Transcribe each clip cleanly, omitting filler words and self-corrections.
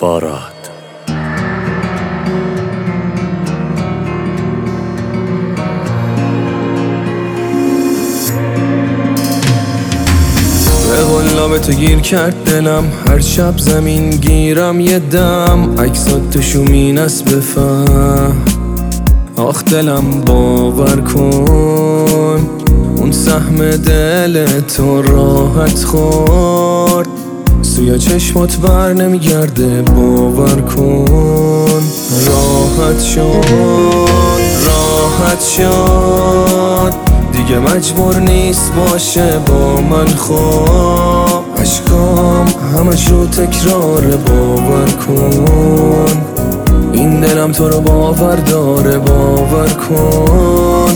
باراد. به قلاب تو گیر کرد دلم، هر شب زمین گیرم یه دم، عکسات تو شومین است بفهم. آخ دلم باور کن اون سهم دل تو راحت خورد، سوی چشمات بر نمیگرده باور کن. راحت شد دیگه مجبور نیست باشه با من، خواب عشقام همش رو تکرار باور کن. این دلم تو رو باور داره باور کن.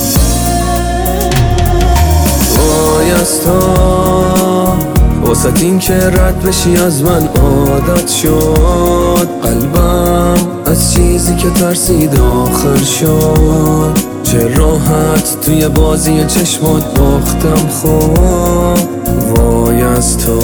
وای از تو واسه این که رد بشی از من عادت شد، قلبم از چیزی که ترسید آخر شد. چه راحت توی بازی چشمات باختم خوب. وای از تو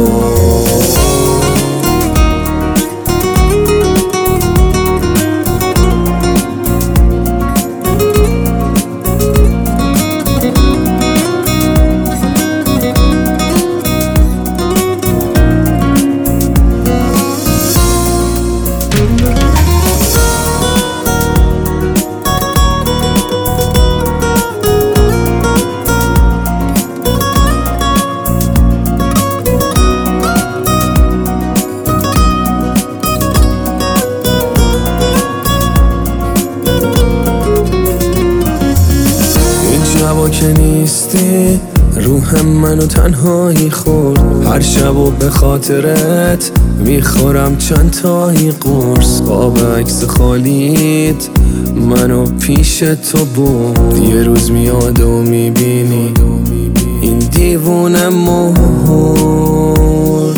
شبا که نیستی روح منو تنهایی خورد، هر شبو به خاطرت میخورم چند تایی قرص. خواب عکس خالیت منو پیش تو بود، یه روز میاد و میبینی این دیوونه مرد.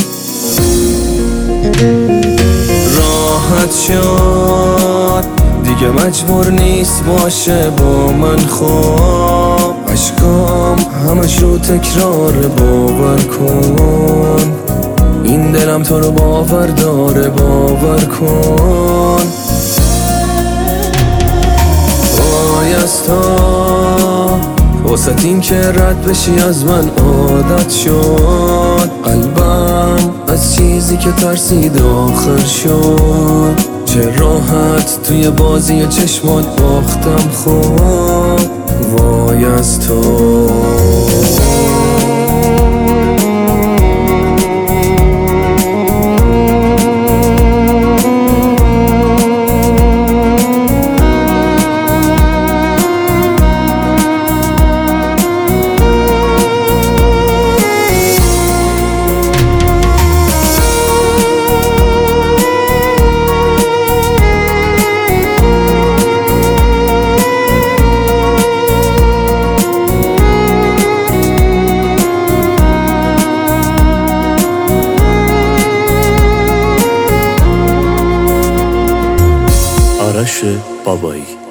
راحت شد دیگه مجبور نیست باشه با من، خواب عشقام همش رو تکرار باور کن. این دلم تو رو باور داره باور کن. وای از تو واسه این که رد بشی از من عادت شد، قلبم از چیزی که ترسید آخر شد. چه راحت توی بازی چشمات باختم خوب. وای از تو آرش بابایی.